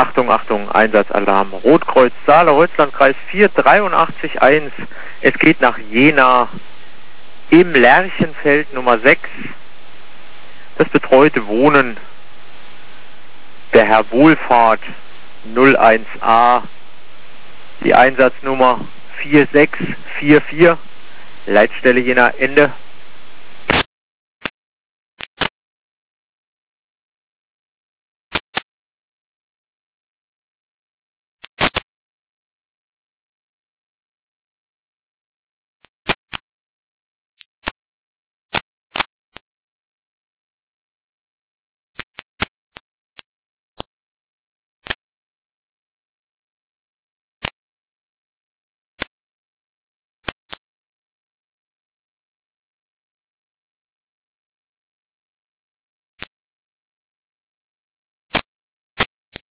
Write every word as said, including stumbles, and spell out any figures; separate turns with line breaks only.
Achtung, Achtung, Einsatzalarm. Rotkreuz Saale-Holzlandkreis vier drei acht eins. Es geht nach Jena im Lerchenfeld Nummer sechs. Das betreute Wohnen. Der Herr Wohlfahrt null eins a. Die Einsatznummer vier sechs vier vier. Leitstelle Jena, Ende.